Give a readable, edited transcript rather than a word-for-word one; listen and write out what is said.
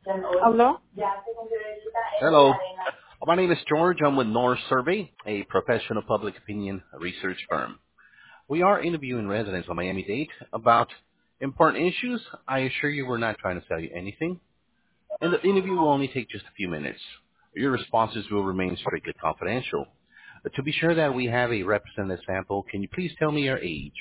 ¿Habló? Hello. My name is George. I'm with North Survey, a professional public opinion research firm. We are interviewing residents on Miami-Dade about important issues. I assure you we're not trying to sell you anything, and the interview will only take just a few minutes. Your responses will remain strictly confidential. To be sure that we have a representative sample, can you please tell me your age?